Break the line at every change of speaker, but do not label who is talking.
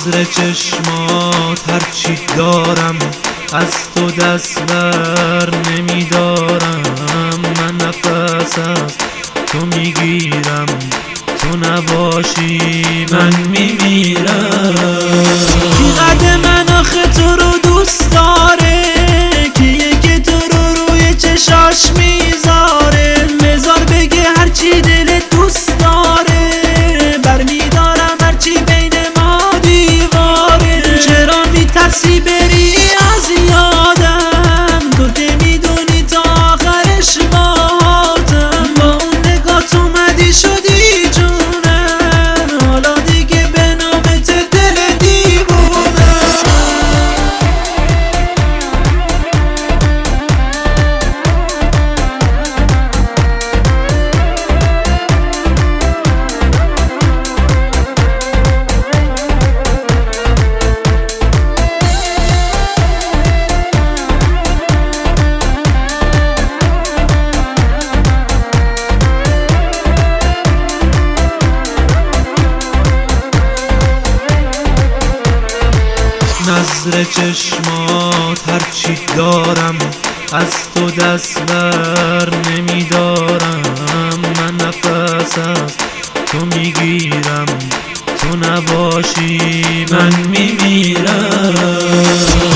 نظر چشمات هرچی دارم از تو دست بر نمیدارم. من نفس از تو میگیرم، تو نباشی من میمیرم. کی قد من آخه تو رو دوست داره، کیه که تو رو روی چشاش میذاره. بذار بگه هرچی دلت دوست داره، برمیدارم هرچی بین ما دیواره. چرا میترسی بری از یادم، تو که میدونی تا آخرش باهاتم. با اون نگات اومدی شدی جونم، حالا دیگه به نامت دل دیوونم. نظر چشمات هرچی دارم از تو دست بر نمیدارم. من نفس از تو میگیرم، تو نباشی من میمیرم.